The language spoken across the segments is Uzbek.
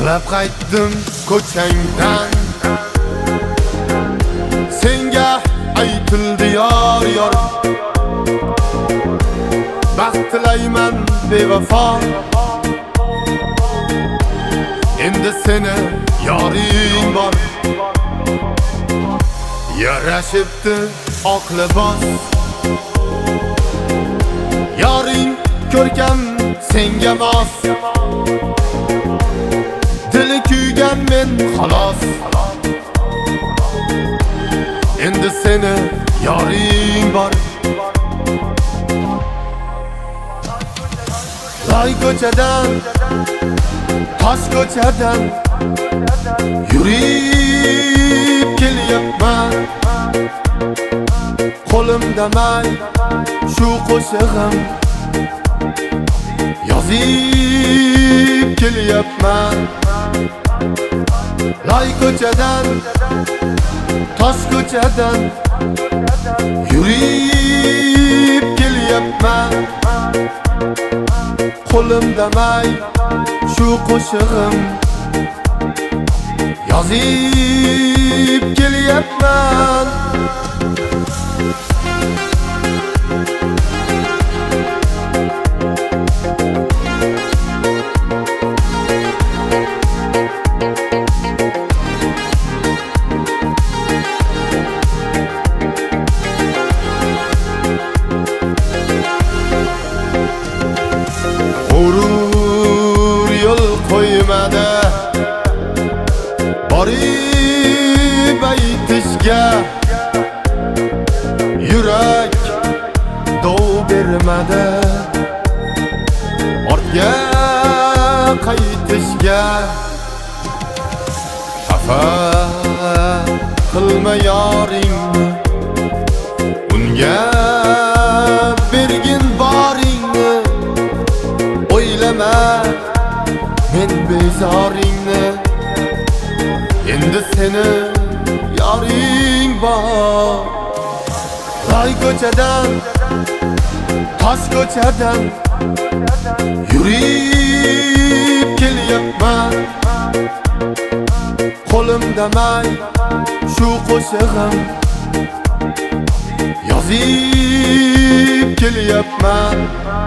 Yig'lab qaytdim ko'changdan, senga aytildi yor yor. Baxt tilayman bevafo, endi seni yoring bor. Yarashibdi oq libos, yoring ko'rkam senga mos. Dili kuygan men xolos, endi seni yoring bor. Loy ko'chadan, tosh ko'chadan yurib kelyapman. Qo'limda may shu qo'shig'im, yozib kelyapman. Loy ko'chadan, tosh ko'chadan yurib kelyapman. Qo'limda may shu qo'shig'im, yozib kelyapman. G'urur yo'l qo'ymadi borib aytishga, yurak dov bermadi ortga qaytishga. Xafa qilma yoringni, unga bergin boringni. O'ylama men bezoringni, endi seni yoring bor. Loy ko'chadan, tosh ko'chadan yurib kelyapman. Qo'limda may shu qo'shig'im, yozib kelyapman.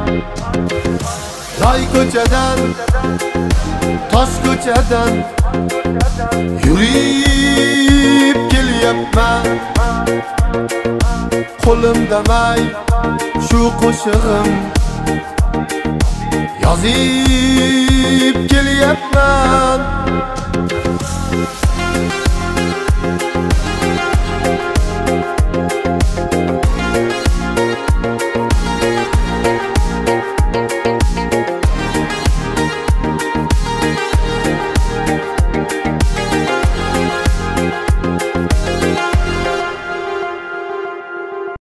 Loy ko'chadan, tosh ko'chadan yurib kelyapman. Qo'limda may shu qo'shig'im, yozib kelyapman.